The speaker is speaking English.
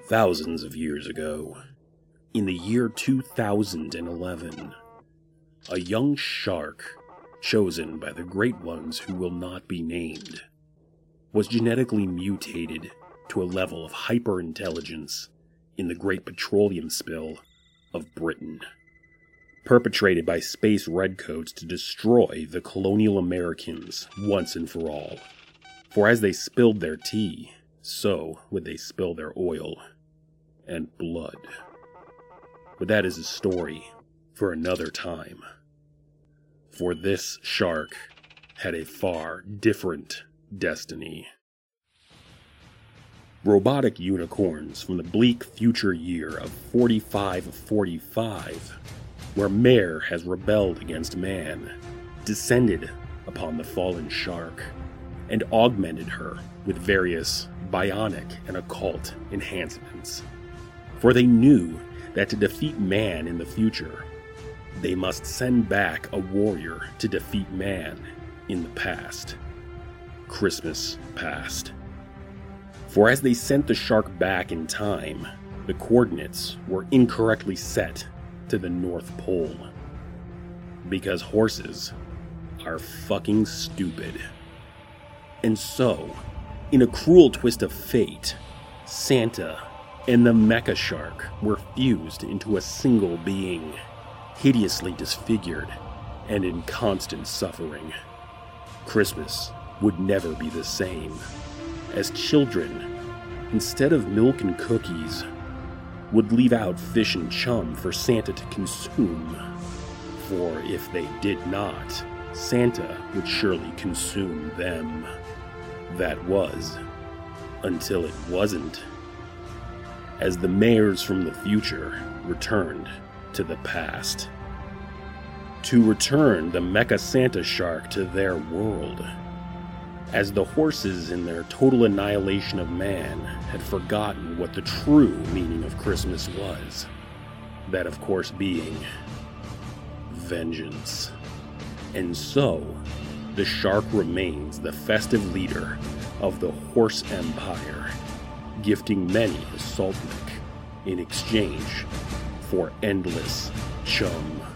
Thousands of years ago, in the year 2011, a young shark, chosen by the great ones who will not be named, was genetically mutated to a level of hyperintelligence in the Great Petroleum Spill of Britain, perpetrated by space redcoats to destroy the colonial Americans once and for all. For as they spilled their tea, so would they spill their oil and blood. But that is a story for another time. For this shark had a far different destiny. Robotic unicorns from the bleak future year of 4545, where Mare has rebelled against man, descended upon the fallen shark, and augmented her with various bionic and occult enhancements. For they knew that to defeat man in the future, they must send back a warrior to defeat man in the past. Christmas past. For as they sent the shark back in time, the coordinates were incorrectly set to the North Pole. Because horses are fucking stupid. And so, in a cruel twist of fate, Santa and the mecha shark were fused into a single being, hideously disfigured and in constant suffering. Christmas would never be the same, as children, instead of milk and cookies, would leave out fish and chum for Santa to consume. For if they did not, Santa would surely consume them. That was, until it wasn't. As the mayors from the future returned to the past. To return the Mecha Santa Shark to their world. As the horses in their total annihilation of man had forgotten what the true meaning of Christmas was. That, of course, being vengeance. And so, the shark remains the festive leader of the horse empire, gifting many a salt lick in exchange for endless chum.